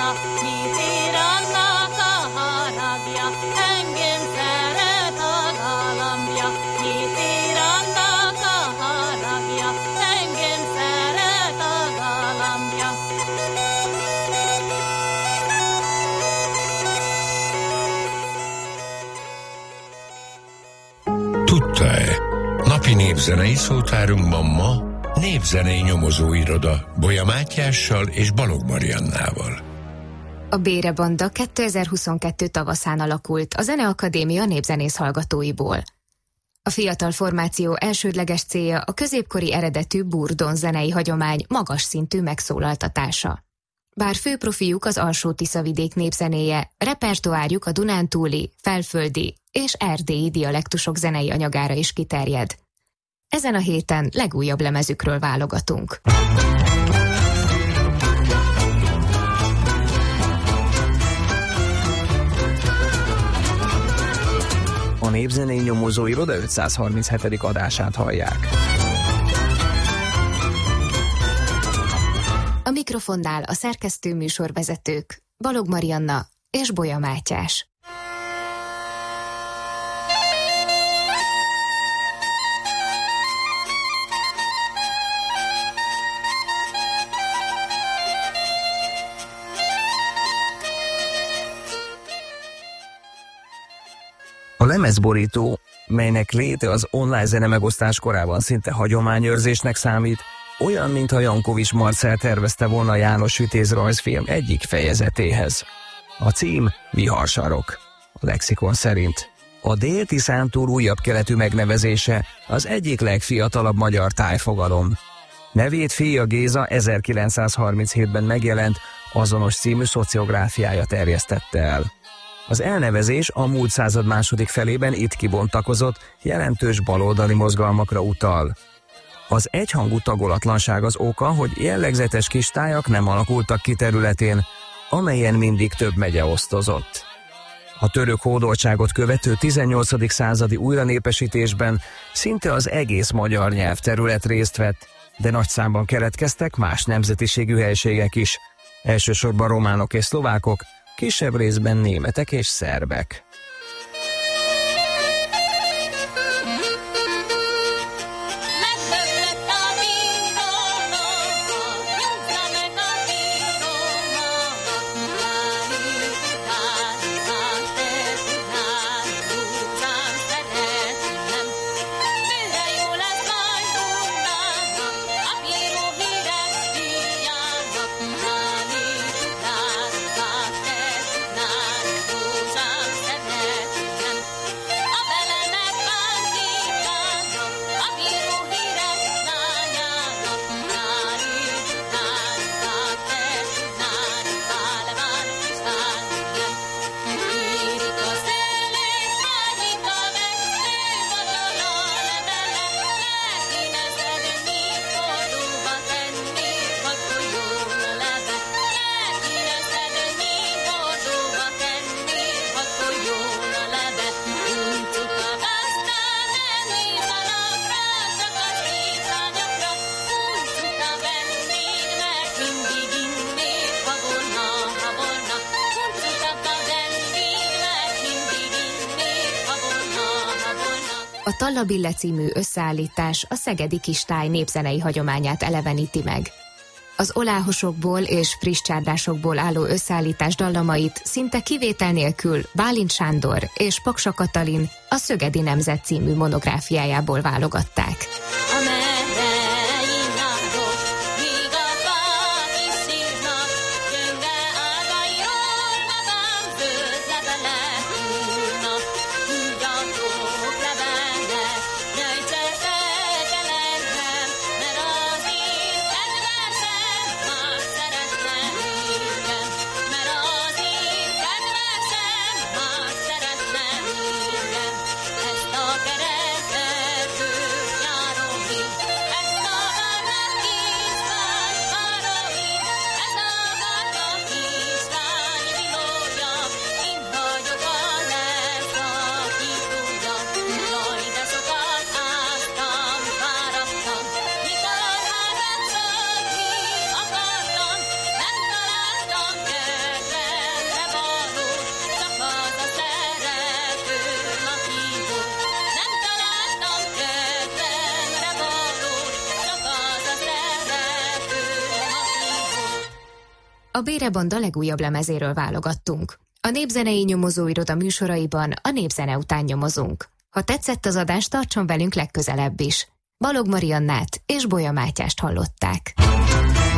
Tudta-e? Napi népzenei szótárunkban ma népzenei nyomozóiroda Bolya Mátyással és Balogh Mariannával. A Bére Banda 2022 tavaszán alakult a Zeneakadémia népzenész hallgatóiból. A fiatal formáció elsődleges célja a középkori eredetű burdon zenei hagyomány magas szintű megszólaltatása. Bár fő profiuk az Alsó-Tiszavidék népzenéje, repertoárjuk a dunántúli, felföldi és erdélyi dialektusok zenei anyagára is kiterjed. Ezen a héten legújabb lemezükről válogatunk. A Népzenei Nyomozóiroda 537. adását hallják. A mikrofonnál a szerkesztő műsorvezetők Balogh Marianna és Bolya Mátyás. A lemezborító, melynek léte az online zenemegosztás korában szinte hagyományőrzésnek számít, olyan, mintha Jankovics Marcell tervezte volna János Vitéz rajzfilm egyik fejezetéhez. A cím Viharsarok, a lexikon szerint. A Dél-Tiszántúl újabb keletű megnevezése az egyik legfiatalabb magyar tájfogalom. Nevét fia Géza 1937-ben megjelent Azonos című szociográfiája terjesztette el. Az elnevezés a múlt század második felében itt kibontakozott, jelentős baloldali mozgalmakra utal. Az egyhangú tagolatlanság az oka, hogy jellegzetes kis tájak nem alakultak ki területén, amelyen mindig több megye osztozott. A török hódoltságot követő 18. századi újranépesítésben szinte az egész magyar nyelvterület részt vett, de nagy számban keletkeztek más nemzetiségű helységek is, elsősorban románok és szlovákok, kisebb részben németek és szerbek. A Tallabille című összeállítás a szegedi kistáj népzenei hagyományát eleveníti meg. Az oláhosokból és friss csárdásokból álló összeállítás dallamait szinte kivétel nélkül Bálint Sándor és Paksa Katalin a Szögedi Nemzet című monográfiájából válogatták. A Bére Banda legújabb lemezéről válogattunk. A Népzenei Nyomozóiroda műsoraiban a népzene után nyomozunk. Ha tetszett az adás, tartson velünk legközelebb is. Balogh Mariannát és Bolya Mátyást hallották.